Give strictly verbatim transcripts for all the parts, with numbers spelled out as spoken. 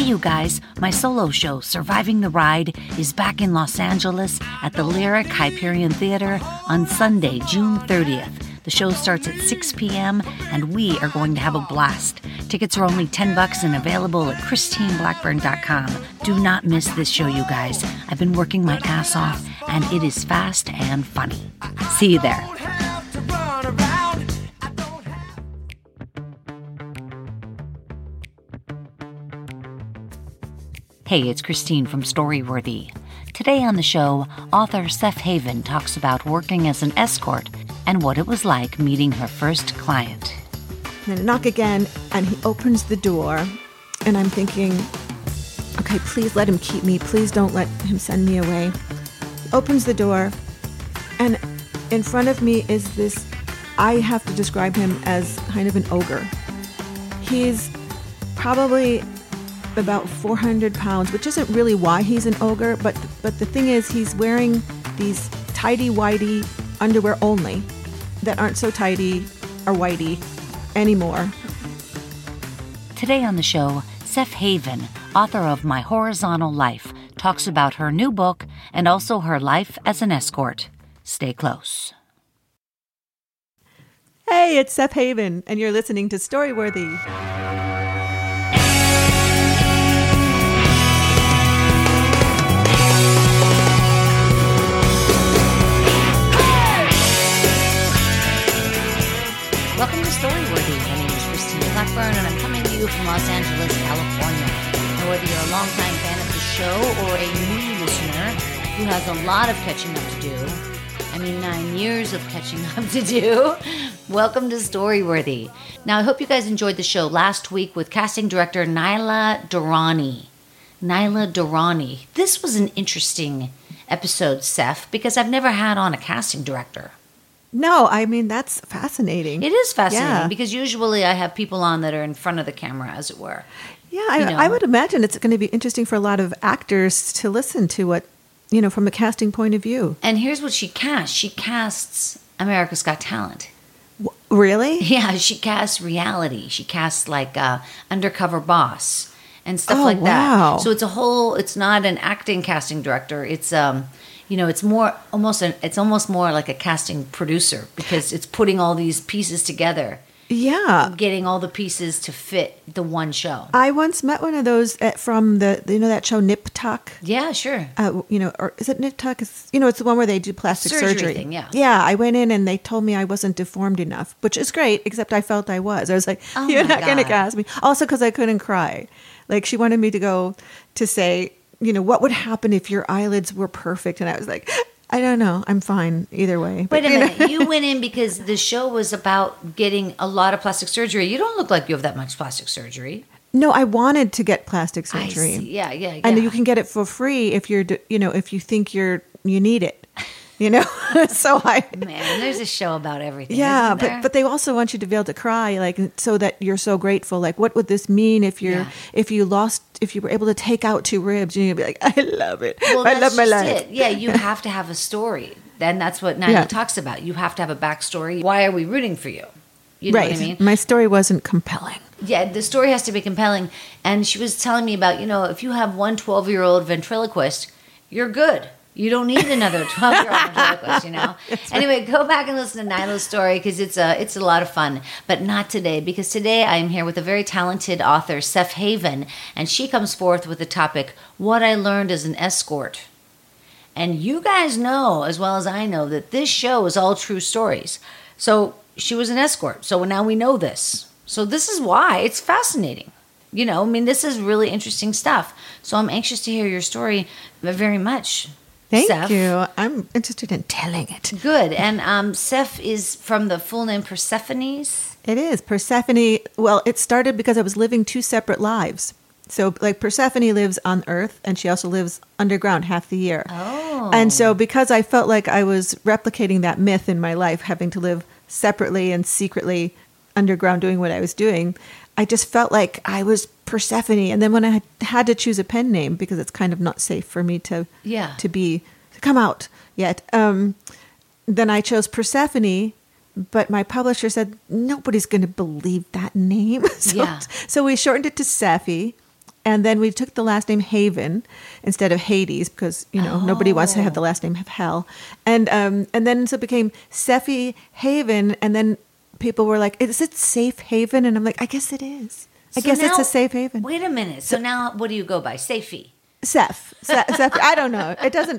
you guys, my solo show, Surviving the Ride, is back in Los Angeles at the Lyric Hyperion Theater on Sunday, June thirtieth. The show starts at six p.m. and we are going to have a blast. Tickets are only ten bucks and available at Christine Blackburn dot com. Do not miss this show, you guys. I've been working my ass off and it is fast and funny. See you there. Hey, it's Christine from Storyworthy. Today on the show, author Seth Haven talks about working as an escort and what it was like meeting her first client. And then I knock again, and he opens the door, and I'm thinking, okay, please let him keep me. Please don't let him send me away. He opens the door, and in front of me is this, I have to describe him as kind of an ogre. He's probably about four hundred pounds, which isn't really why he's an ogre, but but the thing is he's wearing these tidy-whitey underwear only that aren't so tidy or whitey anymore. Today on the show, Seth Haven, author of My Horizontal Life, talks about her new book and also her life as an escort. Stay close. Hey, it's Seth Haven, and you're listening to Storyworthy. Welcome to Storyworthy. My name is Christine Blackburn, and I'm coming to you from Los Angeles, California. Now, whether you're a longtime fan of the show or a new listener who has a lot of catching up to do, I mean nine years of catching up to do, welcome to Storyworthy. Now, I hope you guys enjoyed the show last week with casting director Naila Durrani. Naila Durrani. This was an interesting episode, Seth, because I've never had on a casting director. No, I mean, that's fascinating. It is fascinating yeah. because usually I have people on that are in front of the camera, as it were. Yeah, I, you know. I would imagine it's going to be interesting for a lot of actors to listen to what, you know, from a casting point of view. And here's what she casts. She casts America's Got Talent. W- really? Yeah, she casts reality. She casts like uh, Undercover Boss and stuff Oh, like wow. that. So it's a whole, it's not an acting casting director. It's, um, you know, it's more, almost, an, it's almost more like a casting producer because it's putting all these pieces together. Yeah. Getting all the pieces to fit the one show. I once met one of those at, from the, you know, that show Nip Tuck? Yeah, sure. Uh, you know, or is it Nip Tuck? It's, you know, it's the one where they do plastic Surgery surgery. thing, yeah. Yeah, I went in and they told me I wasn't deformed enough, which is great, except I felt I was. I was like, Oh you're my not going to God. cast me. Also because I couldn't cry. Like, she wanted me to go to say, you know, what would happen if your eyelids were perfect? And I was like, I don't know. I'm fine either way. Wait a you know. minute. You went in because the show was about getting a lot of plastic surgery. You don't look like you have that much plastic surgery. No, I wanted to get plastic I surgery. see. Yeah, yeah, yeah. And you can get it for free if you're, d- you know, if you think you're, you need it, you know? So I, Man, there's a show about everything. yeah, isn't there? but, but they also want you to be able to cry, like, so that you're so grateful. Like, what would this mean if you're, Yeah. if you lost, if you were able to take out two ribs, and you'd be like, I love it. Well, I that's love my just life. it. Yeah, you have to have a story. And that's what Naila Yeah. talks about. You have to have a backstory. Why are we rooting for you? You know Right. what I mean? My story wasn't compelling. Yeah, the story has to be compelling. And she was telling me about, you know, if you have one twelve-year-old ventriloquist, you're good. You don't need another twelve-year-old ventriloquist, you know? Anyway, go back and listen to Naila's story because it's a, it's a lot of fun. But not today, because today I am here with a very talented author, Seth Haven, and she comes forth with the topic, What I Learned as an Escort. And you guys know, as well as I know, that this show is all true stories. So she was an escort. So now we know this. So this is why it's fascinating. You know, I mean, this is really interesting stuff. So I'm anxious to hear your story very much. Thank Seth. you. I'm interested in telling it. Good. And um, Seth is from the full name Persephone's. It is. Persephone, well, it started because I was living two separate lives. So, like, Persephone lives on Earth, and she also lives underground half the year. Oh. And so, because I felt like I was replicating that myth in my life, having to live separately and secretly underground doing what I was doing, I just felt like I was Persephone. And then when I had to choose a pen name, because it's kind of not safe for me to Yeah. to be to come out yet, um, then I chose Persephone. But my publisher said nobody's going to believe that name. so, Yeah. so we shortened it to Sapphi. And then we took the last name Haven instead of Hades because, you know, oh. nobody wants to have the last name of hell. And um, and then so it became Seffi Haven. And then people were like, is it Safe Haven? And I'm like, I guess it is. I so guess now, it's a safe haven. Wait a minute. So, so now what do you go by? Safey? Seth. Seth, Seth. I don't know. It doesn't,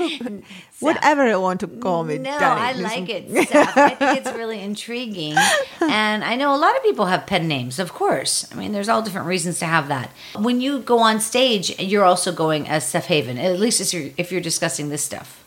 whatever it want to call me. No, Danny. I like it, Seth. I think it's really intriguing. And I know a lot of people have pen names, of course. I mean, there's all different reasons to have that. When you go on stage, you're also going as Seth Haven, at least if you're, if you're discussing this stuff.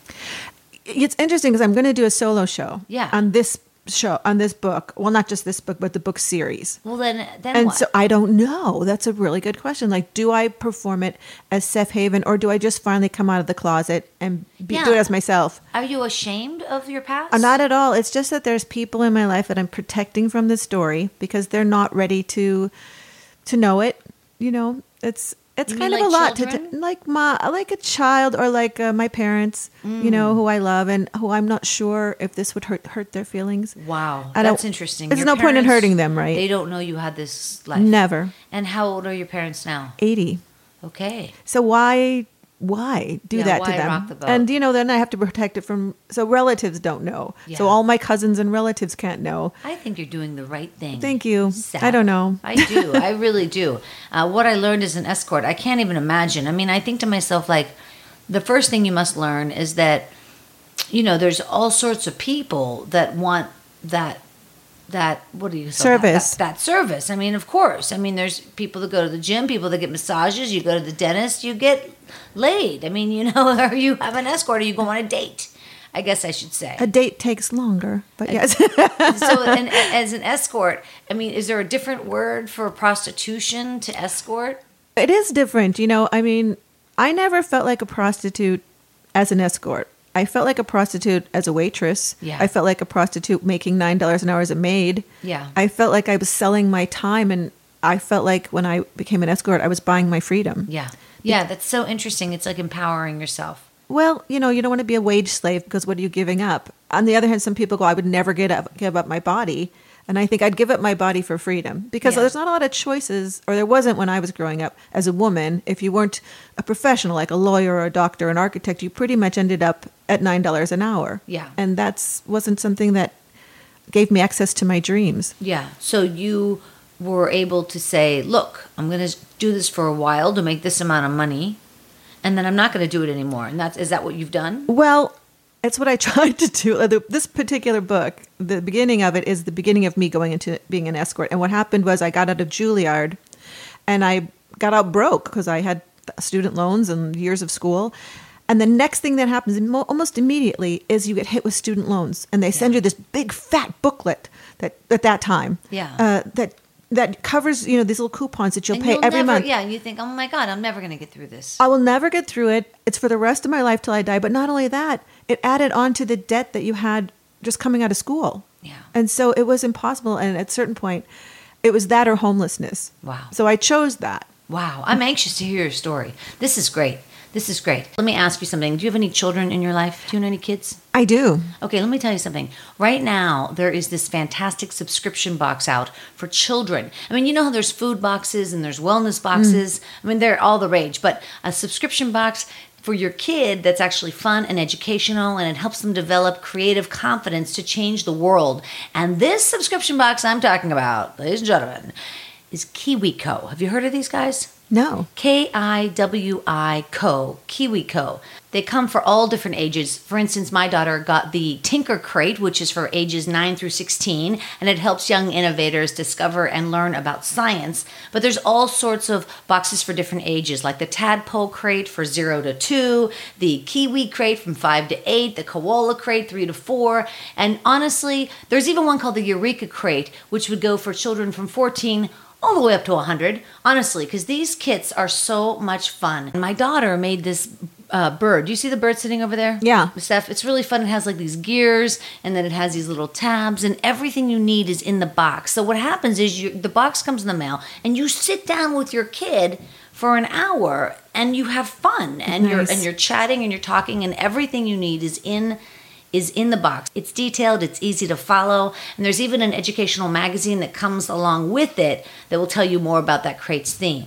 It's interesting because I'm going to do a solo show yeah. on this show on this book. Well, not just this book, but the book series. Well, then, then and what? so I don't know. That's a really good question. Like, do I perform it as Seth Haven, or do I just finally come out of the closet and be, yeah. do it as myself? Are you ashamed of your past? Uh, not at all. It's just that there's people in my life that I'm protecting from this story because they're not ready to to know it. You know, it's. It's you kind mean of like a lot children? to, to like my like a child or like uh, my parents, mm. you know, who I love and who I'm not sure if this would hurt hurt their feelings. Wow, I that's interesting. There's your no parents, point in hurting them, right? They don't know you had this life. Never. And how old are your parents now? eighty. Okay. So why why do yeah, that why to them? Rock the boat? And you know, then I have to protect it from. So relatives don't know. Yeah. So all my cousins and relatives can't know. I think you're doing the right thing. Thank you. Seth. I don't know. I do. I really do. Uh, what I learned as an escort, I can't even imagine. I mean, I think to myself, like, the first thing you must learn is that, you know, there's all sorts of people that want that. That what do you call service that, that, that service? I mean, of course. I mean, there's people that go to the gym, people that get massages. You go to the dentist, you get laid. I mean, you know, or you have an escort, or you go on a date. I guess I should say a date takes longer, but yes. So, and, as an escort, I mean, is there a different word for prostitution to escort? It is different, you know. I mean, I never felt like a prostitute as an escort. I felt like a prostitute as a waitress. Yeah. I felt like a prostitute making nine dollars an hour as a maid. Yeah. I felt like I was selling my time, and I felt like when I became an escort, I was buying my freedom. Yeah. Yeah, that's so interesting. It's like empowering yourself. Well, you know, you don't want to be a wage slave because what are you giving up? On the other hand, some people go, I would never get up, give up my body. And I think I'd give up my body for freedom because yeah. there's not a lot of choices, or there wasn't when I was growing up as a woman. If you weren't a professional, like a lawyer or a doctor or an architect, you pretty much ended up at nine dollars an hour. Yeah. And that's wasn't something that gave me access to my dreams. Yeah. So you were able to say, look, I'm going to do this for a while to make this amount of money, and then I'm not going to do it anymore. And that's, is that what you've done? Well, it's what I tried to do. This particular book, the beginning of it is the beginning of me going into being an escort. And what happened was I got out of Juilliard and I got out broke because I had student loans and years of school. And the next thing that happens almost immediately is you get hit with student loans. And they send yeah. you this big fat booklet that at that time yeah. uh, that that covers, you know, these little coupons that you'll and pay you'll every never, month. Yeah, and you think, oh my God, I'm never going to get through this. I will never get through it. It's for the rest of my life till I die. But not only that, it added on to the debt that you had just coming out of school. Yeah. And so it was impossible. And at a certain point, it was that or homelessness. Wow. So I chose that. Wow. I'm anxious to hear your story. This is great. This is great. Let me ask you something. Do you have any children in your life? Do you have any kids? I do. Okay, let me tell you something. Right now, there is this fantastic subscription box out for children. I mean, you know how there's food boxes and there's wellness boxes? Mm. I mean, they're all the rage. But a subscription box for your kid that's actually fun and educational, and it helps them develop creative confidence to change the world. And this subscription box I'm talking about, ladies and gentlemen, is KiwiCo. Have you heard of these guys? No. K I W I Co. KiwiCo. They come for all different ages. For instance, my daughter got the Tinker Crate, which is for ages nine through sixteen, and it helps young innovators discover and learn about science. But there's all sorts of boxes for different ages, like the Tadpole Crate for zero to two, the Kiwi Crate from five to eight, the Koala Crate three to four, and honestly, there's even one called the Eureka Crate, which would go for children from fourteen all the way up to one hundred, honestly, because these kits are so much fun. My daughter made this uh, bird. Do you see the bird sitting over there? Yeah. Steph, it's really fun. It has like these gears, and then it has these little tabs, and everything you need is in the box. So what happens is you, the box comes in the mail, and you sit down with your kid for an hour, and you have fun, and nice. you're and you're chatting, and you're talking, and everything you need is in is in the box. It's detailed, it's easy to follow, and there's even an educational magazine that comes along with it that will tell you more about that crate's theme.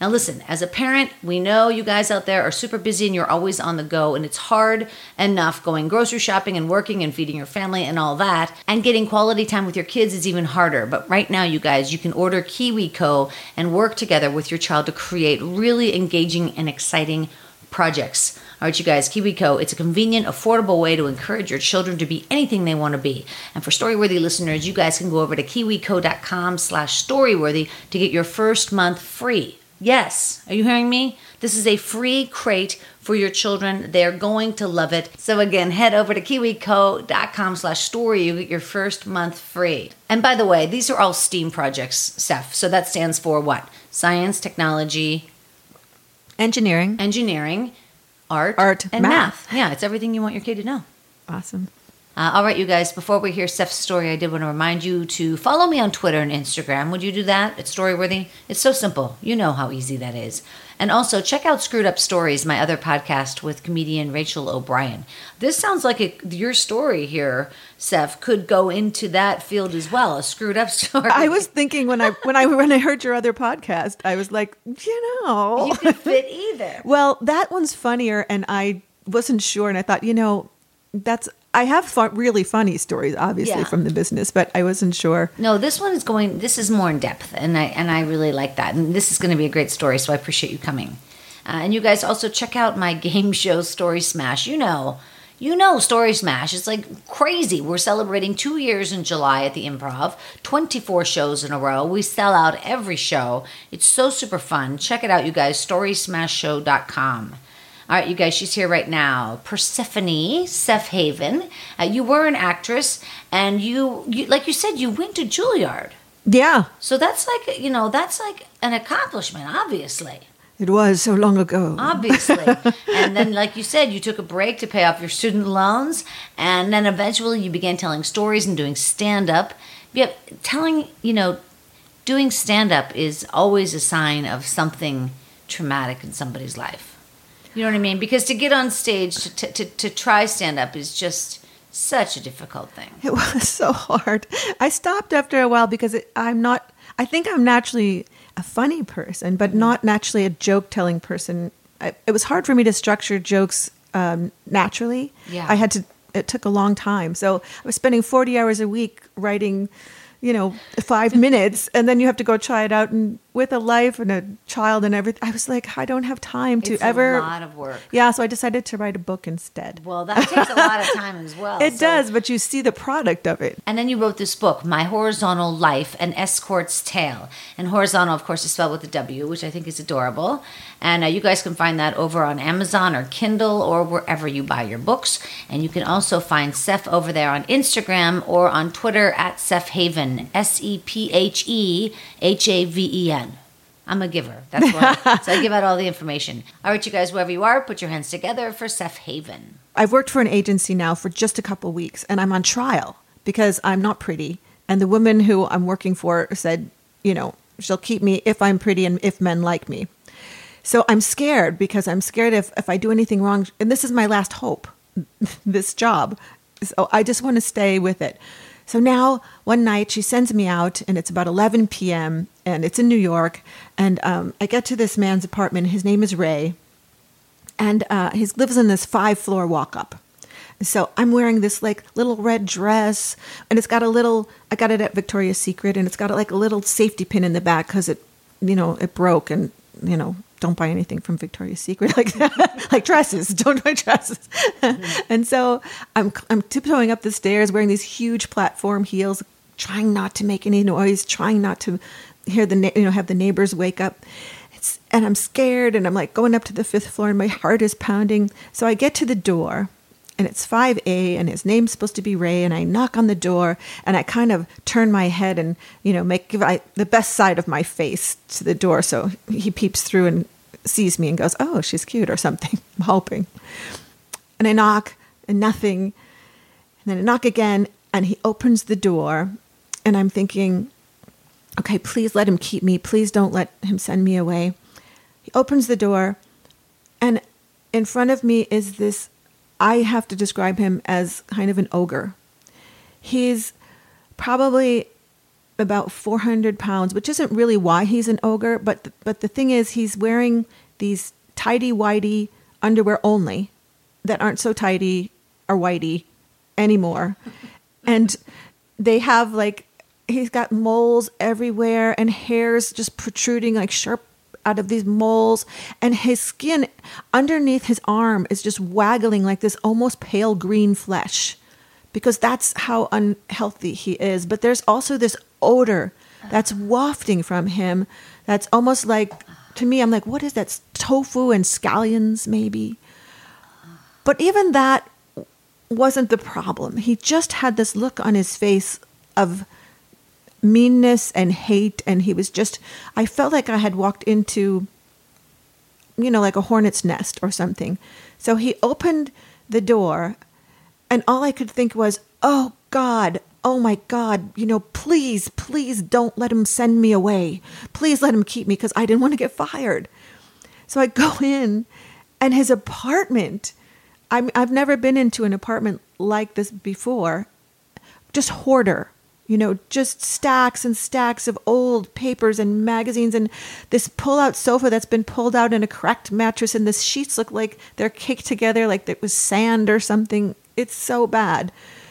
Now listen, as a parent, we know you guys out there are super busy and you're always on the go, and it's hard enough going grocery shopping and working and feeding your family and all that, and getting quality time with your kids is even harder. But right now, you guys, you can order KiwiCo and work together with your child to create really engaging and exciting projects. All right, you guys, KiwiCo, it's a convenient, affordable way to encourage your children to be anything they want to be. And for Storyworthy listeners, you guys can go over to kiwico.com slash storyworthy to get your first month free. Yes, are you hearing me? This is a free crate for your children. They're going to love it. So again, head over to kiwico.com slash story. You get your first month free. And by the way, these are all STEAM projects, Steph. So that stands for what? Science, technology, Engineering. engineering, art, Art, and math. math. Yeah, it's everything you want your kid to know. Awesome. Uh, all right, you guys, before we hear Steph's story, I did want to remind you to follow me on Twitter and Instagram. Would you do that? It's Storyworthy. It's so simple. You know how easy that is. And also, check out Screwed Up Stories, my other podcast with comedian Rachel O'Brien. This sounds like a, your story here, Steph, could go into that field as well, a screwed up story. I was thinking when I when I when I heard your other podcast, I was like, you know, You could fit either. well, that one's funnier, and I wasn't sure, and I thought, you know, that's I have fun, really funny stories, obviously, Yeah. from the business, but I wasn't sure. No, this one is going, this is more in depth, and I and I really like that. And this is going to be a great story, so I appreciate you coming. Uh, and you guys also check out my game show, Story Smash. You know, you know Story Smash. It's like crazy. We're celebrating two years in July at the Improv, twenty-four shows in a row. We sell out every show. It's so super fun. Check it out, you guys, story smash show dot com. All right, you guys, she's here right now. Persephone Sefhaven. Uh, you were an actress, and you, you, like you said, you went to Juilliard. Yeah, So that's like, you know, that's like an accomplishment, obviously. it was so long ago. Obviously. And then, like you said, you took a break to pay off your student loans, and then eventually you began telling stories and doing stand-up. Yeah, telling, you know, doing stand-up is always a sign of something traumatic in somebody's life. You know what I mean? Because to get on stage, to, to, to try stand-up is just such a difficult thing. It was so hard. I stopped after a while because it, I'm not, I think I'm naturally a funny person, but not naturally a joke-telling person. I, it was hard for me to structure jokes um, naturally. Yeah. I had to, it took a long time. So I was spending forty hours a week writing, you know, five minutes, and then you have to go try it out and with a life and a child and everything. I was like, I don't have time to It's ever. a lot of work. Yeah, so I decided to write a book instead. Well, that takes a lot of time as well. It so- does, but you see the product of it. And then you wrote this book, My Horizontal Life, An Escort's Tale. And horizontal, of course, is spelled with a W, which I think is adorable. And uh, you guys can find that over on Amazon or Kindle or wherever you buy your books. And you can also find Seph over there on Instagram or on Twitter at Sefhaven, S E P H E H A V E N. I'm a giver. That's why. So I give out all the information. All right, you guys, wherever you are, put your hands together for Sefhaven. I've worked for an agency now for just a couple of weeks, and I'm on trial because I'm not pretty. And the woman who I'm working for said, you know, she'll keep me if I'm pretty and if men like me. So I'm scared because I'm scared if, if I do anything wrong. And this is my last hope, this job. So I just want to stay with it. So now one night she sends me out, and it's about eleven p.m. and it's in New York. And um, I get to this man's apartment. His name is Ray. And uh, he lives in this five-floor walk-up. So I'm wearing this like little red dress, and it's got a little, I got it at Victoria's Secret, and it's got like a little safety pin in the back because it, you know, it broke, and, you know, don't buy anything from Victoria's Secret like that. Like dresses, don't buy dresses. Mm-hmm. And so I'm I'm tiptoeing up the stairs wearing these huge platform heels, trying not to make any noise, trying not to hear the, you know, have the neighbors wake up. It's, and I'm scared, and I'm like going up to the fifth floor, and my heart is pounding. So I get to the door, and it's five A, and his name's supposed to be Ray, and I knock on the door, and I kind of turn my head and, you know, make give I, the best side of my face to the door, so he peeps through and sees me and goes, oh, she's cute or something, I'm hoping. And I knock, and nothing, and then I knock again, and he opens the door, and I'm thinking, okay, please let him keep me, please don't let him send me away. He opens the door, and in front of me is this, I have to describe him as kind of an ogre. He's probably about four hundred pounds, which isn't really why he's an ogre. But, but the thing is, he's wearing these tidy-whitey underwear only that aren't so tidy or whitey anymore. And they have like, he's got moles everywhere and hairs just protruding like sharp out of these moles. And his skin underneath his arm is just waggling like this almost pale green flesh, because that's how unhealthy he is. But there's also this odor that's wafting from him that's almost like, to me, I'm like, what is that? Tofu and scallions, maybe? But even that wasn't the problem. He just had this look on his face of meanness and hate, and he was just, I felt like I had walked into, you know, like a hornet's nest or something. So he opened the door, and all I could think was, oh God, oh my God, you know, please, please don't let him send me away. Please let him keep me, because I didn't want to get fired. So I go in, and his apartment, I'm, I've never been into an apartment like this before, just hoarder, you know, just stacks and stacks of old papers and magazines, and this pull-out sofa that's been pulled out, and a cracked mattress, and the sheets look like they're caked together like it was sand or something. It's so bad.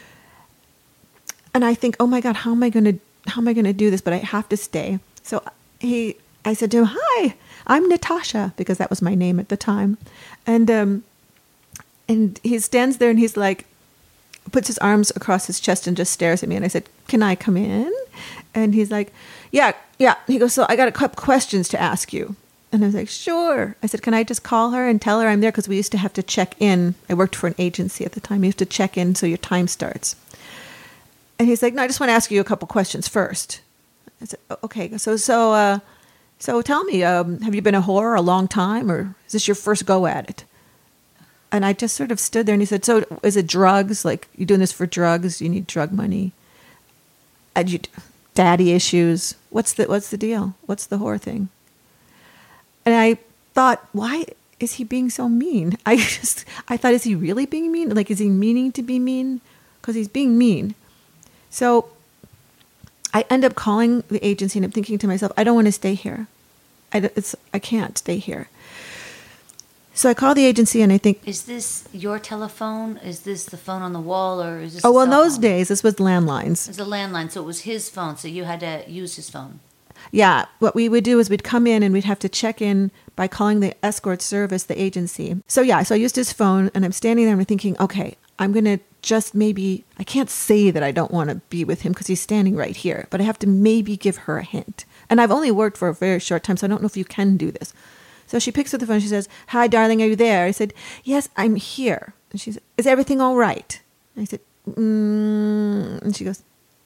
And I think, oh my God, how am I going to, how am I going to do this? But I have to stay. So he, I said to him, hi, I'm Natasha, because that was my name at the time. And, um, and he stands there and he's like, puts his arms across his chest and just stares at me. And I said, can I come in? And he's like, yeah, yeah. He goes, so I got a couple questions to ask you. And I was like, sure. I said, can I just call her and tell her I'm there? Because we used to have to check in. I worked for an agency at the time. You have to check in so your time starts. And he's like, no, I just want to ask you a couple questions first. I said, okay. So, so, uh, so tell me, um, have you been a whore a long time, or is this your first go at it? And I just sort of stood there, and he said, so is it drugs? Like, you doing this for drugs? You need drug money? And you, daddy issues? What's the, what's the deal? What's the whore thing? And I thought, why is he being so mean? I just, I thought, is he really being mean? Like, is he meaning to be mean? Because he's being mean. So I end up calling the agency, and I'm thinking to myself, I don't want to stay here. I, it's, I can't stay here. So I call the agency, and I think, is this your telephone? Is this the phone on the wall, or is this? Oh, well, in those phone? days, this was landlines. It's a landline, so it was his phone, so you had to use his phone. Yeah, what we would do is we'd come in and we'd have to check in by calling the escort service, the agency. So yeah, so I used his phone, and I'm standing there and I'm thinking, okay, I'm going to just maybe, I can't say that I don't want to be with him because he's standing right here, but I have to maybe give her a hint. And I've only worked for a very short time, so I don't know if you can do this. So she picks up the phone. She says, hi, darling, are you there? I said, yes, I'm here. And she said, is everything all right? And I said, mm. And she goes,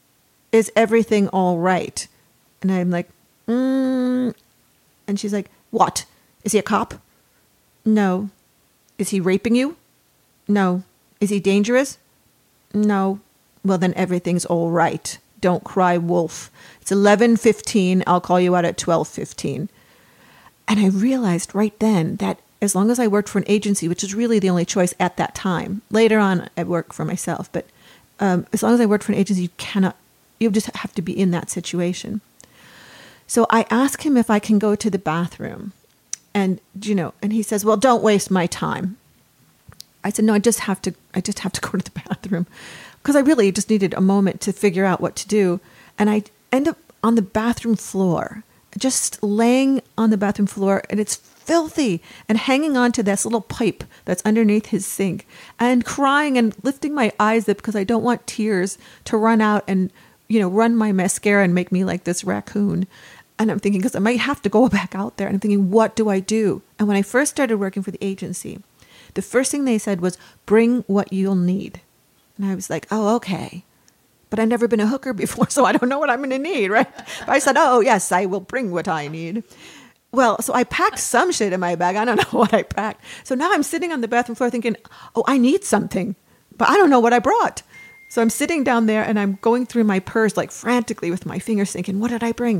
is everything all right? And I'm like, mm. And she's like, what? Is he a cop? No. Is he raping you? No. Is he dangerous? No. Well, then everything's all right. Don't cry wolf. It's eleven fifteen. I'll call you out at twelve fifteen. And I realized right then that as long as I worked for an agency, which is really the only choice at that time, later on I worked for myself, but um, as long as I worked for an agency, you cannot, you just have to be in that situation. So I ask him if I can go to the bathroom, and, you know, and he says, well, don't waste my time. I said, no, I just have to, I just have to go to the bathroom, because I really just needed a moment to figure out what to do. And I end up on the bathroom floor, just laying on the bathroom floor, and it's filthy, and hanging on to this little pipe that's underneath his sink, and crying and lifting my eyes up because I don't want tears to run out and, you know, run my mascara and make me like this raccoon. And I'm thinking, because I might have to go back out there, and I'm thinking, what do I do? And when I first started working for the agency, the first thing they said was, bring what you'll need. And I was like, oh, okay. But I've never been a hooker before, so I don't know what I'm going to need, right? But I said, oh, yes, I will bring what I need. Well, so I packed some shit in my bag. I don't know what I packed. So now I'm sitting on the bathroom floor thinking, oh, I need something, but I don't know what I brought. So I'm sitting down there, and I'm going through my purse like frantically with my fingers thinking, what did I bring?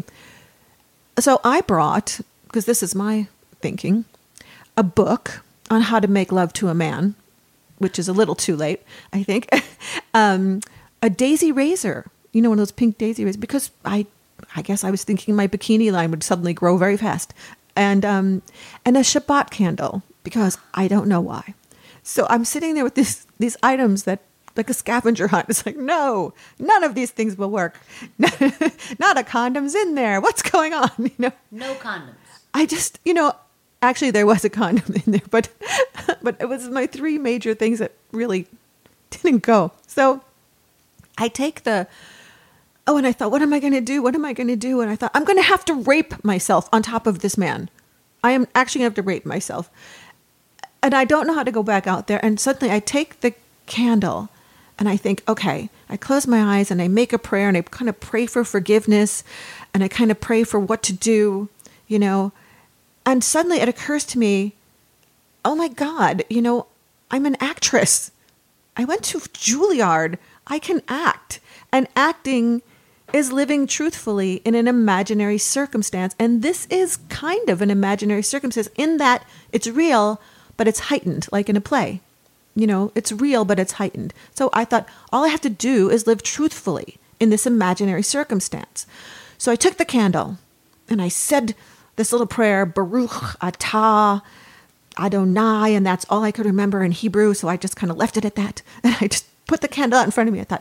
So I brought, because this is my thinking, a book on how to make love to a man, which is a little too late, I think. um, a daisy razor, you know, one of those pink daisy roses, because I, I guess I was thinking my bikini line would suddenly grow very fast. And, um, and a Shabbat candle, because I don't know why. So I'm sitting there with this, these items that, like a scavenger hunt. It's like, no, none of these things will work. Not a condom's in there. What's going on? You know, No condoms. I just, you know, actually there was a condom in there, but, but it was my three major things that really didn't go. So I take the, oh, and I thought, what am I going to do? What am I going to do? And I thought, I'm going to have to rape myself on top of this man. I am actually going to have to rape myself. And I don't know how to go back out there. And suddenly I take the candle and I think, okay, I close my eyes and I make a prayer and I kind of pray for forgiveness and I kind of pray for what to do, you know. And suddenly it occurs to me, oh my God, you know, I'm an actress. I went to Juilliard. I can act. And acting is living truthfully in an imaginary circumstance. And this is kind of an imaginary circumstance in that it's real, but it's heightened, like in a play. You know, it's real, but it's heightened. So I thought, all I have to do is live truthfully in this imaginary circumstance. So I took the candle and I said this little prayer, Baruch Atah Adonai, and that's all I could remember in Hebrew. So I just kind of left it at that. And I just put the candle out in front of me. I thought,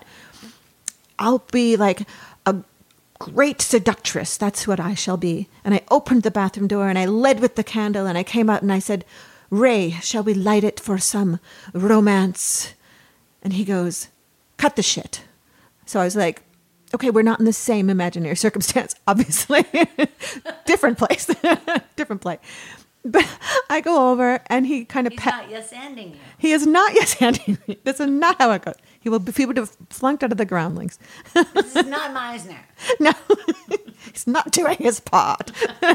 I'll be like a great seductress. That's what I shall be. And I opened the bathroom door and I led with the candle and I came out and I said, Ray, shall we light it for some romance? And he goes, cut the shit. So I was like, okay, we're not in the same imaginary circumstance, obviously. Different place. Different play. But I go over and he kind of... He's pa- not yes-anding you. He is not yes-handing me. This is not how it goes. He will, he would have flunked out of the groundlings. This is not Meisner. No, he's not doing his part.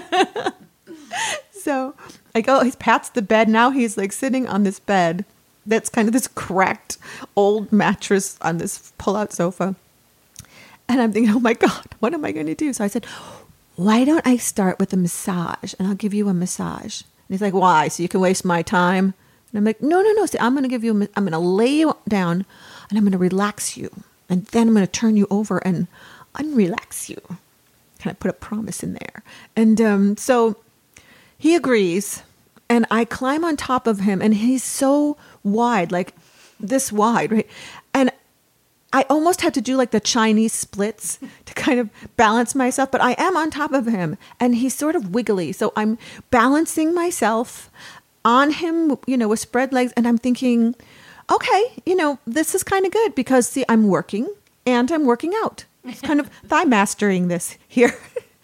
So I go, he pats the bed. Now he's like sitting on this bed that's kind of this cracked old mattress on this pull-out sofa. And I'm thinking, oh my God, what am I going to do? So I said, why don't I start with a massage and I'll give you a massage? And he's like, why? So you can waste my time? And I'm like, no, no, no. See, I'm going to give you, a, I'm going to lay you down and I'm going to relax you. And then I'm going to turn you over and unrelax you. Kind of put a promise in there. And um, so he agrees. And I climb on top of him and he's so wide, like this wide, right? And I almost had to do like the Chinese splits to kind of balance myself, but I am on top of him and he's sort of wiggly. So I'm balancing myself on him, you know, with spread legs. And I'm thinking, okay, you know, this is kind of good because see, I'm working and I'm working out. It's kind of thigh mastering this here.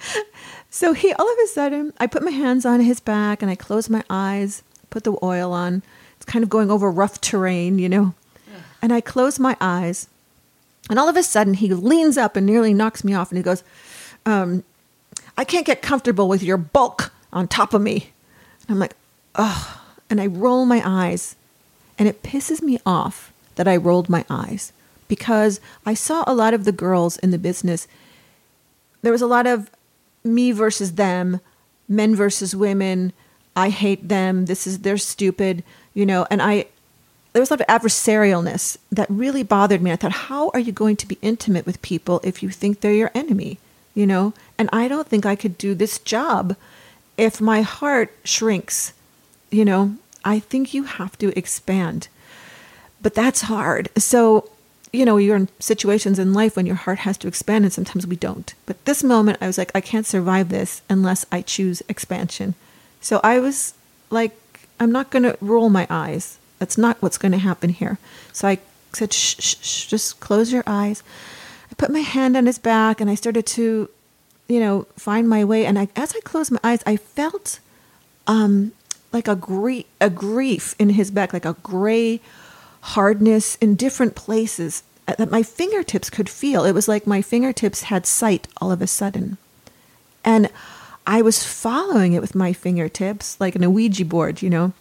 So he, all of a sudden, I put my hands on his back and I close my eyes, put the oil on. It's kind of going over rough terrain, you know, and I close my eyes. And all of a sudden, he leans up and nearly knocks me off. And he goes, um, I can't get comfortable with your bulk on top of me. And I'm like, oh. And I roll my eyes. And it pisses me off that I rolled my eyes. Because I saw a lot of the girls in the business. There was a lot of me versus them, men versus women. I hate them. This is, they're stupid, you know, and I... There was a lot of adversarialness that really bothered me. I thought, how are you going to be intimate with people if you think they're your enemy? You know, and I don't think I could do this job if my heart shrinks. You know, I think you have to expand, but that's hard. So, you know, you're in situations in life when your heart has to expand and sometimes we don't. But this moment I was like, I can't survive this unless I choose expansion. So I was like, I'm not going to roll my eyes. That's not what's going to happen here. So I said, shh, shh, shh, just close your eyes. I put my hand on his back and I started to, you know, find my way. And I, as I closed my eyes, I felt um, like a, grie- a grief in his back, like a gray hardness in different places that my fingertips could feel. It was like my fingertips had sight all of a sudden. And I was following it with my fingertips, like an Ouija board, you know.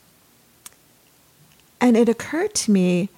And it occurred to me,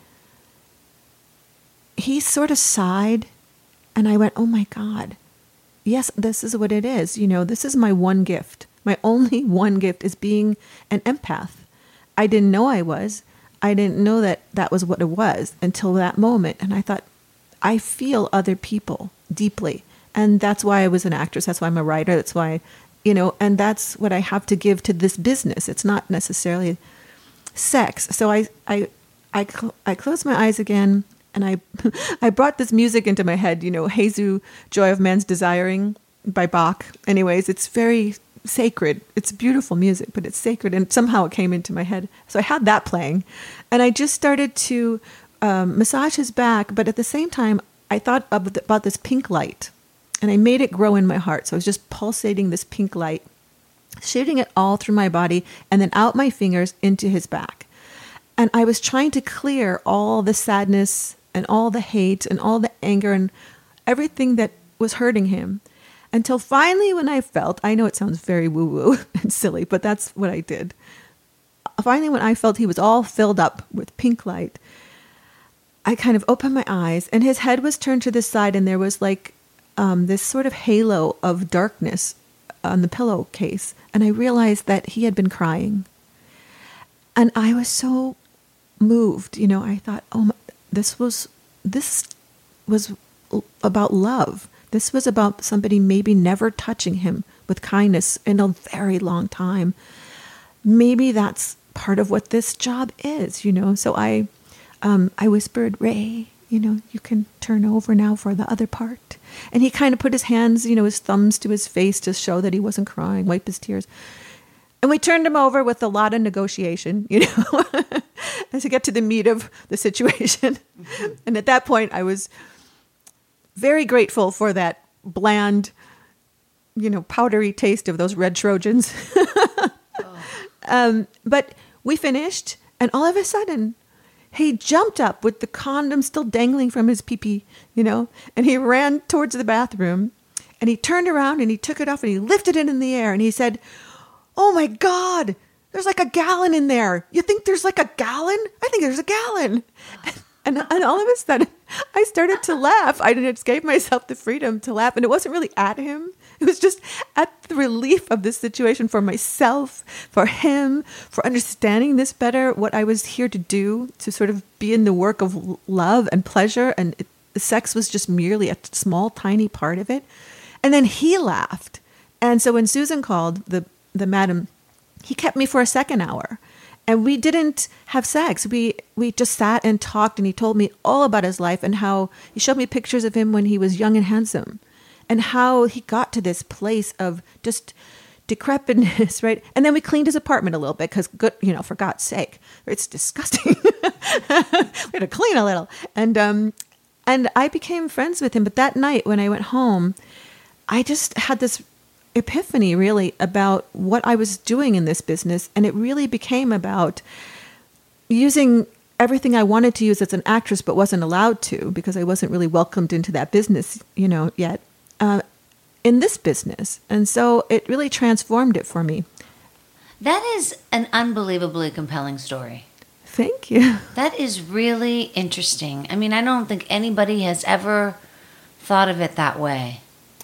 he sort of sighed, and I went, oh my God, yes, this is what it is. You know, this is my one gift. My only one gift is being an empath. I didn't know I was. I didn't know that that was what it was until that moment. And I thought, I feel other people deeply. And that's why I was an actress. That's why I'm a writer. That's why, you know, and that's what I have to give to this business. It's not necessarily sex. So I, I, I, cl- I closed my eyes again, and I, I brought this music into my head, you know, Jesu, Joy of Man's Desiring by Bach. Anyways, it's very sacred. It's beautiful music, but it's sacred. And somehow it came into my head. So I had that playing, and I just started to um, massage his back. But at the same time, I thought of the, about this pink light, and I made it grow in my heart. So I was just pulsating this pink light, shooting it all through my body, and then out my fingers into his back. And I was trying to clear all the sadness and all the hate and all the anger and everything that was hurting him, until finally when I felt, I know it sounds very woo-woo and silly, but that's what I did. Finally, when I felt he was all filled up with pink light, I kind of opened my eyes, and his head was turned to the side, and there was like um, this sort of halo of darkness on the pillowcase. And I realized that he had been crying. And I was so moved, you know, I thought, oh, my, this was, this was about love. This was about somebody maybe never touching him with kindness in a very long time. Maybe that's part of what this job is, you know. So I, um, I whispered, Ray, you know, you can turn over now for the other part. And he kind of put his hands, you know, his thumbs to his face to show that he wasn't crying, wipe his tears. And we turned him over with a lot of negotiation, you know, as to get to the meat of the situation. Mm-hmm. And at that point, I was very grateful for that bland, you know, powdery taste of those red Trojans. oh. um, but we finished, and all of a sudden, he jumped up with the condom still dangling from his pee-pee, you know, and he ran towards the bathroom, and he turned around, and he took it off, and he lifted it in the air, and he said, oh my God, there's like a gallon in there. You think there's like a gallon? I think there's a gallon. And, and, and all of a sudden, I started to laugh. I didn't gave myself the freedom to laugh. And it wasn't really at him. It was just at the relief of this situation for myself, for him, for understanding this better, what I was here to do, to sort of be in the work of love and pleasure. And it, the sex was just merely a small, tiny part of it. And then he laughed. And so when Susan called, the the madam, he kept me for a second hour, and we didn't have sex. We, we just sat and talked, and he told me all about his life, and how he showed me pictures of him when he was young and handsome, and how he got to this place of just decrepitness, right? And then we cleaned his apartment a little bit, because good, you know, for God's sake, it's disgusting. We had to clean a little. And, um, and I became friends with him. But that night when I went home, I just had this epiphany really about what I was doing in this business. And it really became about using everything I wanted to use as an actress, but wasn't allowed to, because I wasn't really welcomed into that business, you know, yet, uh, in this business. And so it really transformed it for me. That is an unbelievably compelling story. Thank you. That is really interesting. I mean, I don't think anybody has ever thought of it that way.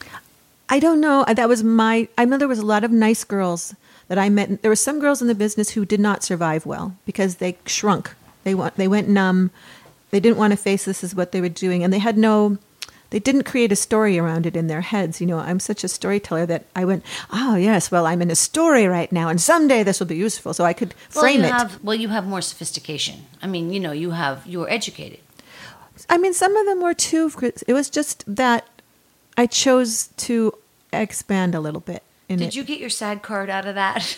I don't know. That was my, I know there was a lot of nice girls that I met. There were some girls in the business who did not survive well because they shrunk. They went, they went numb. They didn't want to face this as what they were doing. And they had no, they didn't create a story around it in their heads. You know, I'm such a storyteller that I went, oh yes, well, I'm in a story right now, and someday this will be useful. So I could frame well, you it. Have, well, you have more sophistication. I mean, you know, you have, you were educated. I mean, some of them were too. It was just that I chose to expand a little bit in Did it. you get your SAG card out of that?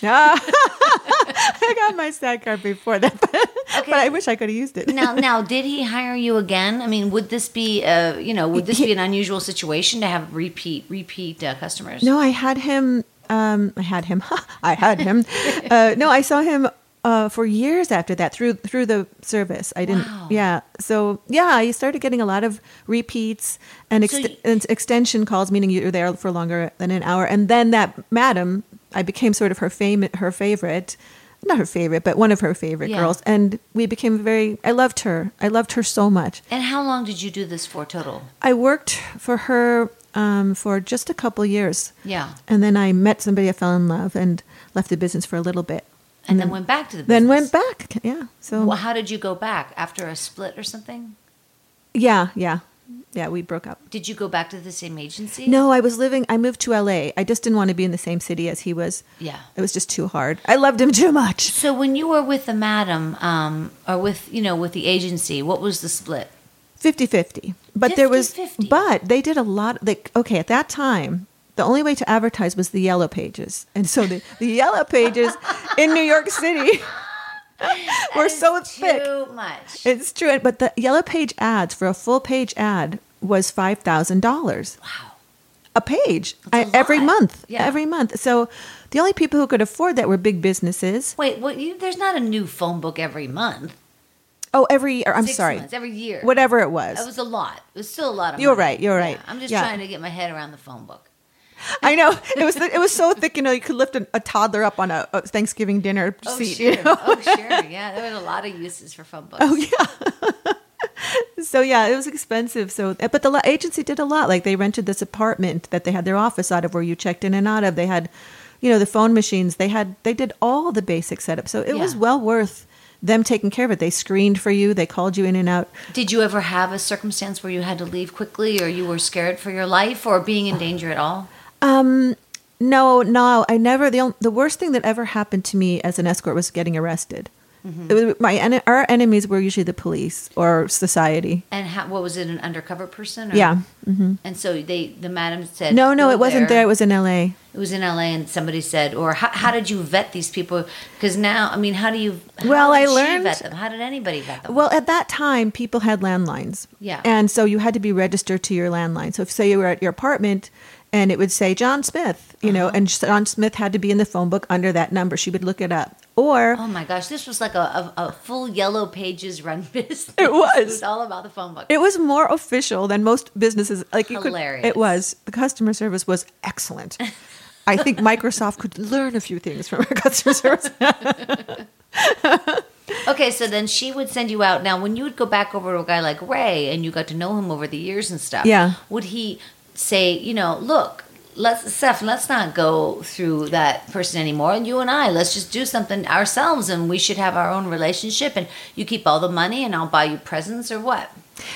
I got my SAG card before that, but, okay. but I wish I could have used it. now, now, did he hire you again? I mean, would this be, uh, you know, would this he, be an unusual situation to have repeat, repeat uh, customers? No, I had him. Um, I had him. I had him. uh, no, I saw him uh, for years after that through through the service. I didn't. Wow. Yeah. So yeah, I started getting a lot of repeats and, ex- so you, and extension calls, meaning you're there for longer than an hour. And then that madam, I became sort of her fame, her favorite. Not her favorite, but one of her favorite yeah. girls. And we became very, I loved her. I loved her so much. And how long did you do this for total? I worked for her um, for just a couple years. Yeah. And then I met somebody I fell in love and left the business for a little bit. And, and then, then went back to the business. Then went back, yeah. So well, how did you go back? After a split or something? Yeah, yeah. Yeah, we broke up. Did you go back to the same agency? No, I was living, I moved to L A. I just didn't want to be in the same city as he was. Yeah. It was just too hard. I loved him too much. So when you were with the madam, um, or with, you know, with the agency, what was the split? fifty-fifty. But there was, fifty-fifty. but they did a lot, like, okay, at that time, the only way to advertise was the Yellow Pages. And so the, the Yellow Pages in New York City were so thick. Too much. It's true. But the Yellow Page ads for a full page ad was five thousand dollars. Wow. A page That's a I, every lot. month. Yeah. Every month. So the only people who could afford that were big businesses. Wait, what? You, there's not a new phone book every month. Oh, every year. I'm Six sorry. months, every year. Whatever it was. That was a lot. It was still a lot of You're money. right, you're Yeah, right. I'm just Yeah. trying to get my head around the phone book. I know. It was it was so thick, you know, you could lift a, a toddler up on a, a Thanksgiving dinner Oh, seat. sure. You know? Oh, sure. Yeah, there was a lot of uses for phone books. Oh, yeah. So, yeah, it was expensive. So, but the lo- agency did a lot. Like, they rented this apartment that they had their office out of where you checked in and out of. They had, you know, the phone machines. They had, they did all the basic setup. So it was Yeah. well worth them taking care of it. They screened for you. They called you in and out. Did you ever have a circumstance where you had to leave quickly or you were scared for your life or being in danger at all? Um, no, no, I never, the, on- the worst thing that ever happened to me as an escort was getting arrested. Mm-hmm. It was, my, en- our enemies were usually the police or society. And how, what was it, an undercover person? Or? Yeah. hmm And so they, the madam said, No, no, "Go it wasn't there. It was in L A. It was in L A, and somebody said, or how, how did you vet these people? Because now, I mean, how do you? How Well, did I she learned- vet them. How did anybody vet them? Well, at that time, people had landlines. Yeah. And so you had to be registered to your landline. So if, say, you were at your apartment and it would say John Smith, you know, Uh-huh. and John Smith had to be in the phone book under that number. She would look it up. Or, Oh my gosh, this was like a, a, a full Yellow Pages run business. It was. It was all about the phone book. it was more official than most businesses. Like you Hilarious. could, it was. The customer service was excellent. I think Microsoft could learn a few things from our customer service. Okay, so then she would send you out. Now, when you would go back over to a guy like Ray and you got to know him over the years and stuff, Yeah. would he say, you know, look, let's Steph, let's not go through that person anymore. And you and I, let's just do something ourselves, and we should have our own relationship. And you keep all the money, and I'll buy you presents, or what?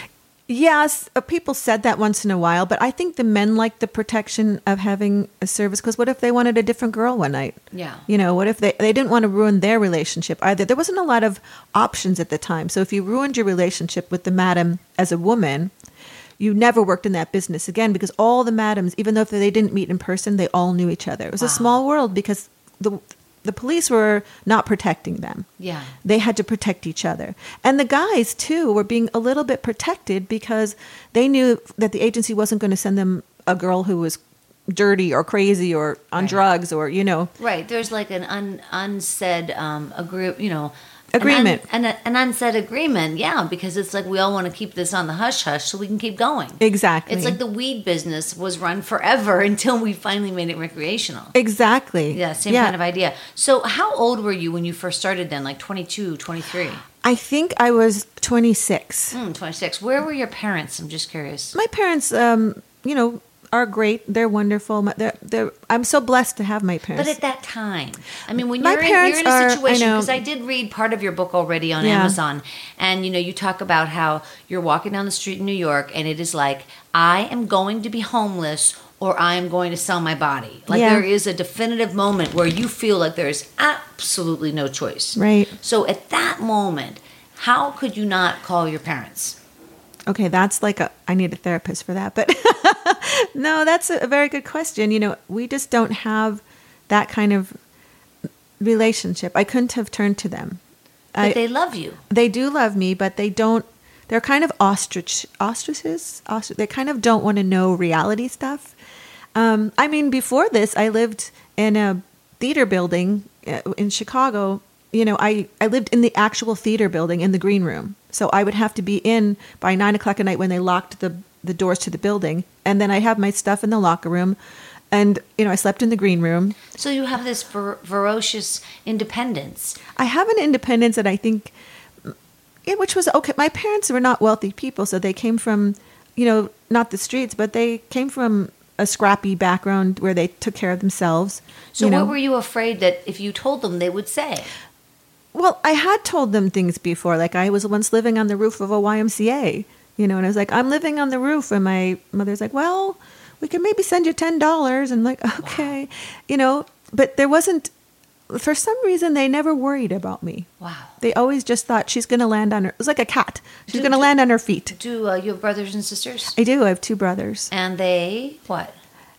Yes, uh, people said that once in a while, but I think the men liked the protection of having a service because what if they wanted a different girl one night? Yeah. You know, what if they, they didn't want to ruin their relationship either? There wasn't a lot of options at the time. So if you ruined your relationship with the madam as a woman, you never worked in that business again because all the madams, even though if they didn't meet in person, they all knew each other. It was Wow. a small world because the the police were not protecting them. Yeah. They had to protect each other. And the guys, too, were being a little bit protected because they knew that the agency wasn't going to send them a girl who was dirty or crazy or on Right. drugs or, you know. Right. There's like an un, unsaid um, agree, you know, Agreement. An, un, an, an unsaid agreement. Yeah, because it's like we all want to keep this on the hush hush so we can keep going. Exactly. It's like the weed business was run forever until we finally made it recreational. Exactly. Yeah, same kind of idea. So how old were you when you first started then? Like twenty-two, twenty-three? I think I was twenty-six. Mm, twenty-six. Where were your parents? I'm just curious. My parents, um, you know, are great. They're wonderful. My- They're, they're, I'm so blessed to have my parents. But at that time, I mean, when My you're in, parents you're in a are- I situation, know. because I, did read part of your book already on Yeah. Amazon, and you know, you talk about how you're walking down the street in New York, and it is like, I am going to be homeless, or I am going to sell my body. Like Yeah. there is a definitive moment where you feel like there is absolutely no choice. Right. So at that moment, how could you not call your parents? Okay, that's like a, I need a therapist for that. But no, that's a, a very good question. You know, we just don't have that kind of relationship. I couldn't have turned to them. But I, they love you. they do love me, but they don't, they're kind of ostrich, ostriches? Ostrich, they kind of don't want to know reality stuff. Um, I mean, before this, I lived in a theater building uh, in Chicago. You know, I, I lived in the actual theater building in the green room. So I would have to be in by nine o'clock at night when they locked the, the doors to the building. And then I have my stuff in the locker room. And, you know, I slept in the green room. So you have this fer- ferocious independence. I have an independence that I think, yeah, which was okay. My parents were not wealthy people. So they came from, you know, not the streets, but they came from a scrappy background where they took care of themselves. So you know? what were you afraid that if you told them, they would say? Well, I had told them things before. Like I was once living on the roof of a Y M C A, you know, and I was like, I'm living on the roof. And my mother's like, well, we can maybe send you ten dollars. And I'm like, okay, wow. you know, but there wasn't, for some reason, they never worried about me. Wow. They always just thought she's going to land on her, it was like a cat. She's going to do, land on her feet. Do uh, you have brothers and sisters? I do. I have two brothers. And they, what?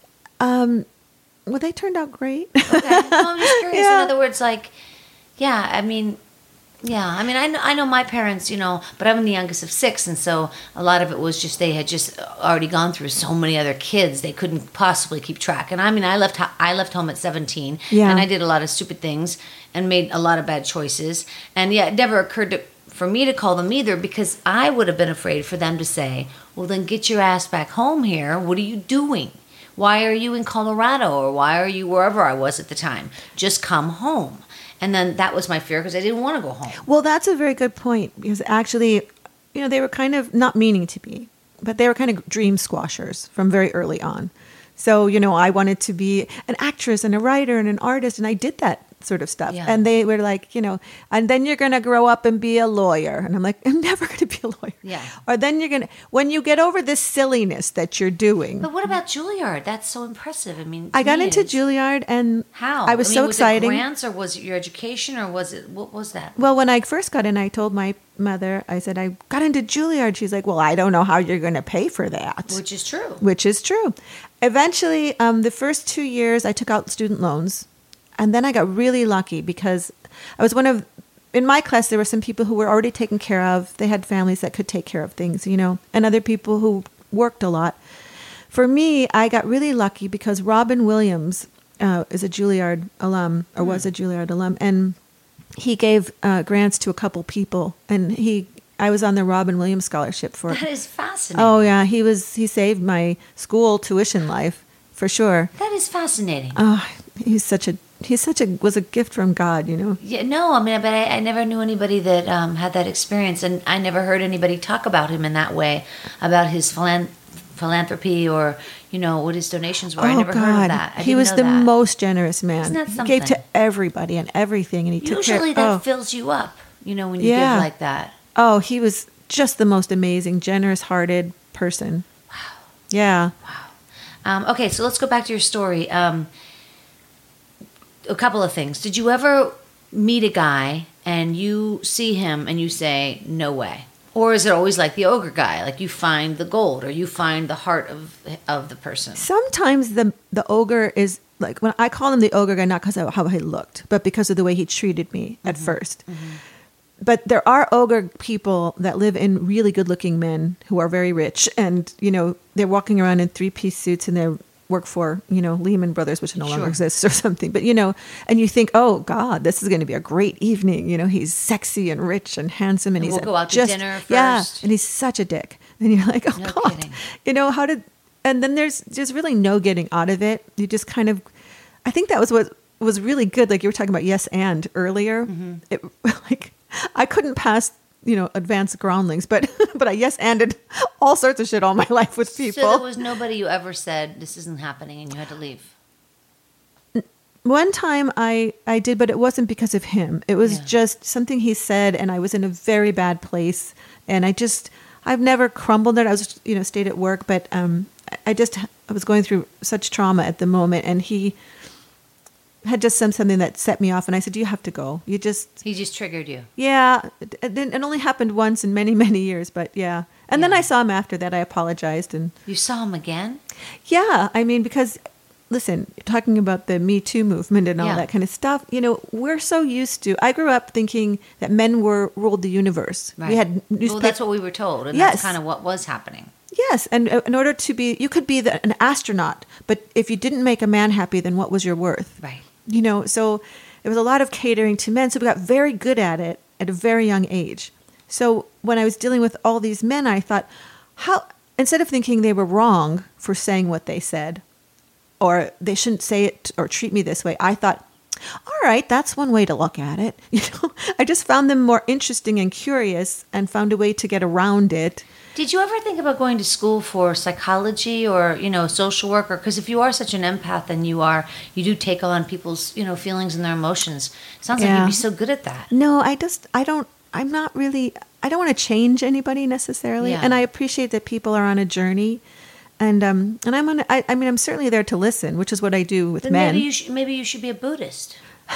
Um, well, they turned out great. Okay. Well, I'm just curious. Yeah. In other words, like, yeah, I mean, yeah, I mean, I know, I know my parents, you know, but I'm the youngest of six, and so a lot of it was just they had just already gone through so many other kids they couldn't possibly keep track. And I mean, I left I left home at seventeen, yeah. and I did a lot of stupid things and made a lot of bad choices. And yeah, it never occurred to, for me to call them either, because I would have been afraid for them to say, well, then get your ass back home here. What are you doing? Why are you in Colorado, or why are you wherever I was at the time? Just come home. And then that was my fear because I didn't want to go home. Well, that's a very good point, because actually, you know, they were kind of not meaning to be, but they were kind of dream squashers from very early on. So, you know, I wanted to be an actress and a writer and an artist, and I did that sort of stuff. Yeah. And they were like, you know, and then you're going to grow up and be a lawyer. And I'm like, I'm never going to be a lawyer. Yeah. Or then you're going to, when you get over this silliness that you're doing. But what about Juilliard? That's so impressive. I mean, I got me, into it's- Juilliard, and How? I was I mean, so was exciting. it grants, or was it your education, or was it, what was that? Well, when I first got in, I told my mother, I said, I got into Juilliard. She's like, well, I don't know how you're going to pay for that. Which is true. Which is true. Eventually, um, the first two years, I took out student loans. And then I got really lucky because I was one of, in my class, there were some people who were already taken care of. They had families that could take care of things, you know, and other people who worked a lot. For me, I got really lucky because Robin Williams uh, is a Juilliard alum, or was a Juilliard alum, and he gave uh, grants to a couple people. And he, I was on the Robin Williams scholarship for. That is fascinating. Oh yeah, he was. He saved my school tuition life for sure. That is fascinating. Oh, he's such a. He's such a was a gift from God, you know. Yeah, no, I mean, but I, I never knew anybody that um, had that experience, and I never heard anybody talk about him in that way, about his philan- philanthropy or, you know, what his donations were. Oh, I never God. heard of that. I he didn't was know the that. most generous man. Isn't that He gave to something? everybody and everything, and he took care. Usually that oh. fills you up, you know, when you Yeah. give like that. Oh, he was just the most amazing, generous-hearted person. Wow. Yeah. Um, okay, so let's go back to your story. Um, a couple of things. Did you ever meet a guy and you see him and you say, no way? Or is it always like the ogre guy? Like you find the gold or you find the heart of of the person? Sometimes the the ogre is like, when I call him the ogre guy, not because of how he looked, but because of the way he treated me at Mm-hmm. first. Mm-hmm. But there are ogre people that live in really good-looking men who are very rich, and you know they're walking around in three-piece suits and they work for, you know, Lehman Brothers, which no longer Sure. exists or something. But you know, and you think, oh God, this is going to be a great evening. You know, he's sexy and rich and handsome, and, And he's we'll go out to just, dinner yeah, first. and he's such a dick. And you're like, oh No God, kidding. you know how did? And then there's there's really no getting out of it. You just kind of, I think that was what was really good. Like you were talking about yes and earlier. Mm-hmm. It like I couldn't pass, you know, advanced groundlings, but but I yes anded all sorts of shit all my life with people. So there was nobody you ever said, this isn't happening, and you had to leave? One time I, I did, but it wasn't because of him. It was Yeah. just something he said, and I was in a very bad place. And I just, I've never crumbled it. I was, you know, stayed at work, but um, I just, I was going through such trauma at the moment. And he had just said something that set me off. And I said, you have to go. You just, He just triggered you. yeah. It, it, it only happened once in many, many years, but yeah. And then Yeah. I saw him after that. I apologized. And You saw him again? yeah, I mean, because listen, talking about the Me Too movement and all Yeah. that kind of stuff, you know, we're so used to. I grew up thinking that men were ruled the universe. Right. We had Well, newspaper. that's what we were told, and Yes. that's kind of what was happening. Yes, and uh, in order to be, you could be the, an astronaut, but if you didn't make a man happy, then what was your worth? Right. You know, so it was a lot of catering to men. So we got very good at it at a very young age. So when I was dealing with all these men, I thought, how, instead of thinking they were wrong for saying what they said, or they shouldn't say it or treat me this way, I thought, all right, that's one way to look at it. You know, I just found them more interesting and curious and found a way to get around it. Did you ever think about going to school for psychology or, you know, social work? Or because if you are such an empath and you are, you do take on people's, you know, feelings and their emotions. Sounds like Yeah. you'd be so good at that. No, I just, I don't, I'm not really, I don't want to change anybody necessarily. Yeah. And I appreciate that people are on a journey. And um, and I'm on. I, I mean, I'm certainly there to listen, which is what I do with Then men. maybe you should maybe you should be a Buddhist.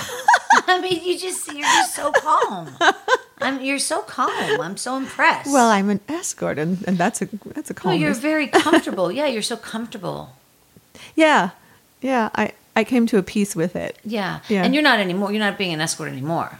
I mean, you just you're just so calm. I'm you're so calm. I'm so impressed. Well, I'm an escort, and, and that's a that's a no, calmness. you're very comfortable. Yeah, you're so comfortable. Yeah, yeah. I, I came to a peace with it. Yeah. Yeah. And you're not anymore. You're not being an escort anymore.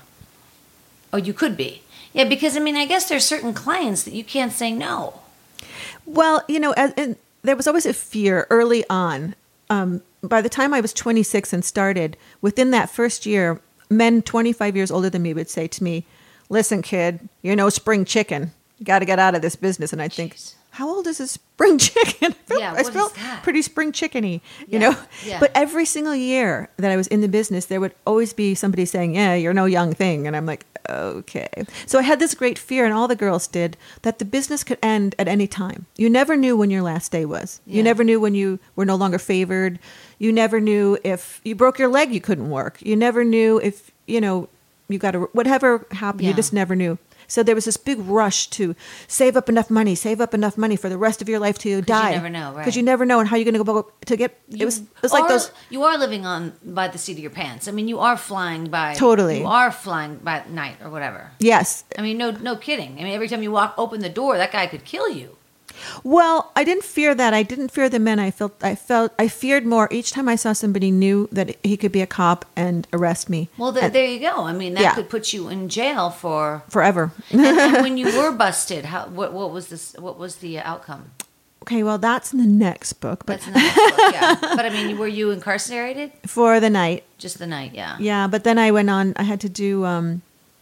Oh, you could be. Yeah, because I mean, I guess there's certain clients that you can't say no. Well, you know, as, and there was always a fear early on. Um, by the time I was twenty-six and started, within that first year, men twenty-five years older than me would say to me, "Listen, kid, you're no spring chicken. You got to get out of this business." And I think, Jeez. how old is a spring chicken? I feel, Yeah, I what is feel that? pretty spring chickeny, you Yeah, know? yeah. But every single year that I was in the business, there would always be somebody saying, "Yeah, you're no young thing." And I'm like, okay. So I had this great fear, and all the girls did, that the business could end at any time. You never knew when your last day was. Yeah. You never knew when you were no longer favored. You never knew if you broke your leg, you couldn't work. You never knew if, you know, you got a, whatever happened, you Yeah. just never knew. So there was this big rush to save up enough money, save up enough money for the rest of your life till you die. never know, right. Because you never know, and how you're going to go to get. It was. It was like are, those. You are living on by the seat of your pants. I mean, you are flying by. Totally. You are flying by night or whatever. Yes. I mean, no, no kidding. I mean, every time you walk, open the door, that guy could kill you. Well, I didn't fear that. I didn't fear the men. I felt. I felt. I feared more each time I saw somebody new that he could be a cop and arrest me. Well, th- And- there you go. I mean, that Yeah. could put you in jail for. forever. and, and when you were busted, how what what was this? What was the outcome? Okay, well, that's in the next book, but That's in the next book, yeah. But I mean, were you incarcerated? for the night, Just the night, yeah. yeah. But then I went on. I had to do. Um,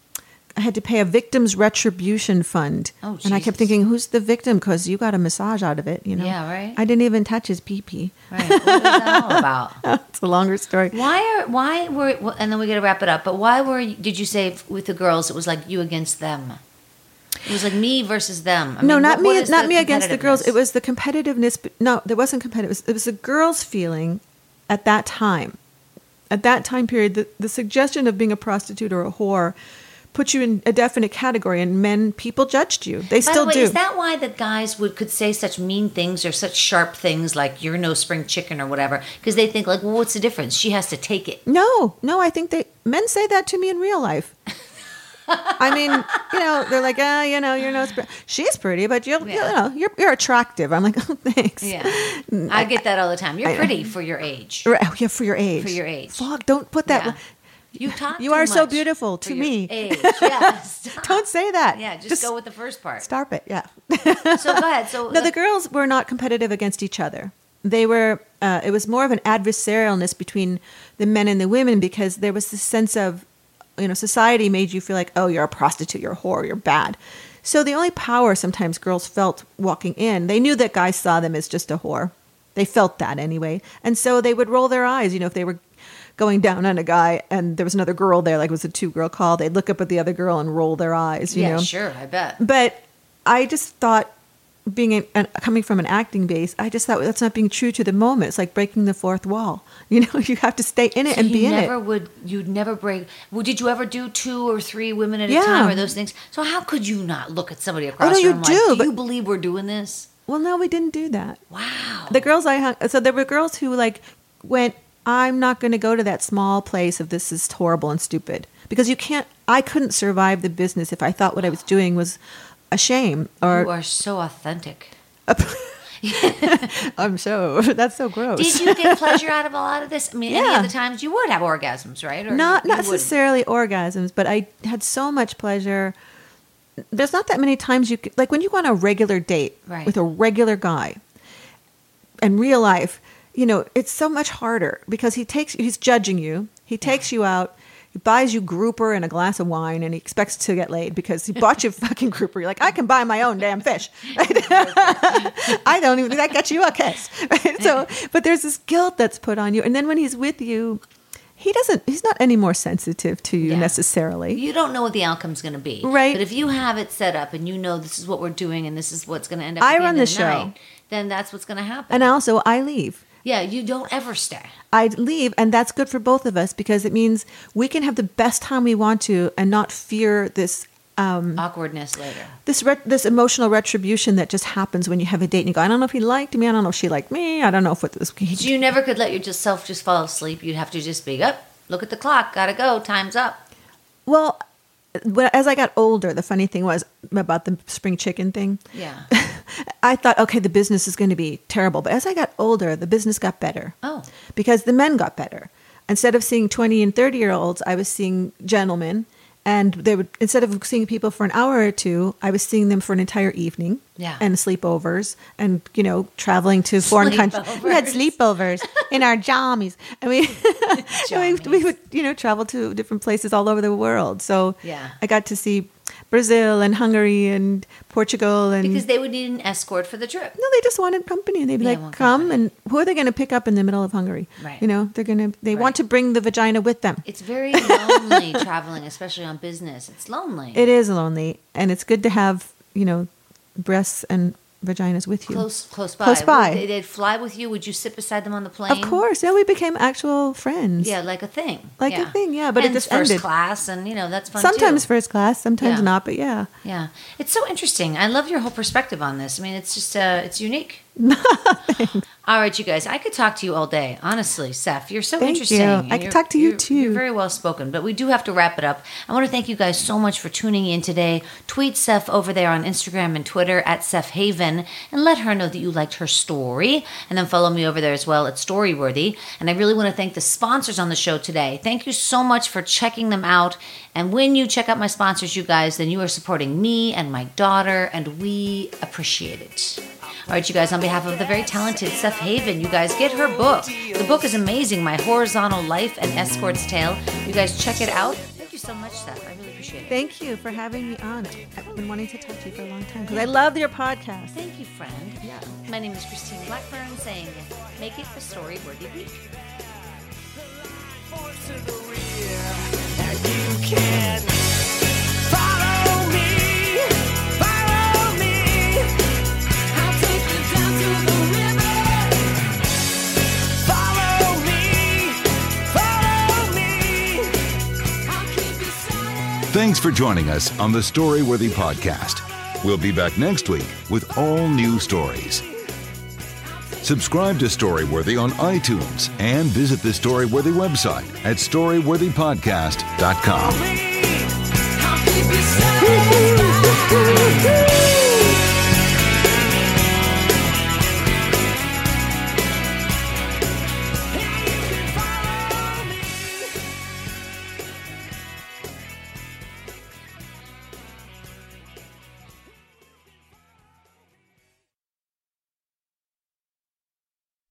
I had to pay a victims retribution fund, Oh, and I kept Jesus. thinking, "Who's the victim?" Because you got a massage out of it, you know. Yeah, right. I didn't even touch his pee pee. Right. What is that all about? It's a longer story. Why are why were well, and then we got to wrap it up. But why were you, did you say with the girls it was like you against them? It was like me versus them. I no, mean, not what- what me. is Not the me against the girls. competitiveness? It was the competitiveness. But no, there wasn't competitive. It was, it was the girls' feeling at that time. At that time period, the, the suggestion of being a prostitute or a whore put you in a definite category, and men, people judged you. They By still the way, do. is that why the guys would could say such mean things or such sharp things like "you're no spring chicken" or whatever? Because they think like, well, what's the difference? She has to take it. No, no, I think they men say that to me in real life. I mean, you know, they're like, ah, you know, you're no. Sp- She's pretty, but you, Yeah. you know, you're you're attractive. I'm like, oh, thanks. Yeah, I get that all the time. You're I- pretty for your age. Right, oh, yeah, for your age. For your age. Fuck, don't put that. Yeah. You talk. You too are so much beautiful for to your me. Age. Yeah, stop. Don't say that. Yeah, just, go with the first part. Stop it. Yeah. So go ahead. So No, the girls were not competitive against each other. They were. Uh, it was more of an adversarialness between the men and the women because there was this sense of, you know, society made you feel like, oh, you're a prostitute, you're a whore, you're bad. So the only power sometimes girls felt walking in, they knew that guys saw them as just a whore. They felt that anyway, and so they would roll their eyes. You know, if they were going down on a guy and there was another girl there, like it was a two girl call, they'd look up at the other girl and roll their eyes. You yeah, know, sure, I bet. but I just thought, being a, an, coming from an acting base, I just thought that's not being true to the moment. It's like breaking the fourth wall. You know, you have to stay in it So and you be in never it. would. You'd never break. Well, did you ever do two or three women at a Yeah. time or those things? So how could you not look at somebody across no, the you room do, like, do but- you believe we're doing this? Well, no, we didn't do that. Wow. The girls I hung, so there were girls who like went, I'm not going to go to that small place if this is horrible and stupid. Because you can't, I couldn't survive the business if I thought what I was doing was a shame. Or you are so authentic. I'm so, that's so gross. Did you get pleasure out of a lot of this? I mean, any Yeah. of the times you would have orgasms, right? Or not you wouldn't? necessarily orgasms, but I had so much pleasure. There's not that many times you could, like when you go on a regular date Right. with a regular guy in real life, you know, it's so much harder because he takes, he's judging you. He takes you out. He buys you grouper and a glass of wine, and he expects to get laid because he bought you fucking grouper. You're like, I can buy my own damn fish. I don't even think that gets you a kiss. Right? So, but there's this guilt that's put on you, and then when he's with you, he doesn't. He's not any more sensitive to you Yeah. necessarily. You don't know what the outcome's going to be, Right. But if you have it set up and you know this is what we're doing and this is what's going to end up, I at the run end the of show. night, then that's what's going to happen. And also, I leave. Yeah, you don't ever stay. I leave, and that's good for both of us because it means we can have the best time we want to and not fear this um, awkwardness later. This re- this emotional retribution that just happens when you have a date and you go, I don't know if he liked me. I don't know if she liked me. I don't know if it was. So you never could let yourself just fall asleep. You'd have to just be up. Look at the clock. Gotta go. Time's up. Well, when- as I got older, the funny thing was about the spring chicken thing. Yeah. I thought, okay, the business is going to be terrible. But as I got older, the business got better. Oh. Because the men got better. Instead of seeing twenty and thirty year olds, I was seeing gentlemen. And they would, instead of seeing people for an hour or two, I was seeing them for an entire evening. Yeah. And sleepovers and, you know, traveling to foreign countries. We had sleepovers in our jammies. And we, and we, we would, you know, travel to different places all over the world. So yeah. I got to see Brazil and Hungary and Portugal. And because they would need an escort for the trip. No, they just wanted company. And they'd be Yeah, like, want come. company. And who are they going to pick up in the middle of Hungary? Right. You know, they're going to, they Right. want to bring the vagina with them. It's very lonely traveling, especially on business. It's lonely. It is lonely. And it's good to have, you know, breasts and vaginas with you. Close, close by. Close by. Would they, they'd fly with you. Would you sit beside them on the plane? Of course. Yeah, we became actual friends. Yeah, like a thing. Like yeah. a thing, yeah, but it and just first ended. class, and you know that's fun. Sometimes too. first class, sometimes Yeah. not, but yeah. Yeah, it's so interesting. I love your whole perspective on this. I mean, it's just uh, it's unique. All right, you guys. I could talk to you all day. Honestly, Seth, you're so Thank interesting. you. and I could you're- talk to you you're- too. You're very well spoken, but we do have to wrap it up. I want to thank you guys so much for tuning in today. Tweet Seth over there on Instagram and Twitter at Seth Haven, and let her know that you liked her story. And then follow me over there as well at Storyworthy. And I really want to thank the sponsors on the show today. Thank you so much for checking them out. And when you check out my sponsors, you guys, then you are supporting me and my daughter, and we appreciate it. All right, you guys, on behalf of the very talented Seth Haven, you guys get her book. The book is amazing, My Horizontal Life and Escort's Tale. You guys check it out. Thank you so much, Seth. I really appreciate it. Thank you for having me on. I've been wanting to talk to you for a long time because I love your podcast. Thank you, friend. Yeah. My name is Christine Blackburn, saying, make it a story-worthy week. And you can follow me, follow me. I'll take you down to the river. Follow me, follow me. I'll keep you silent. Thanks for joining us on the Storyworthy Podcast. We'll be back next week with all new stories. Subscribe to Storyworthy on iTunes and visit the Storyworthy website at storyworthy podcast dot com. I'll keep you satisfied.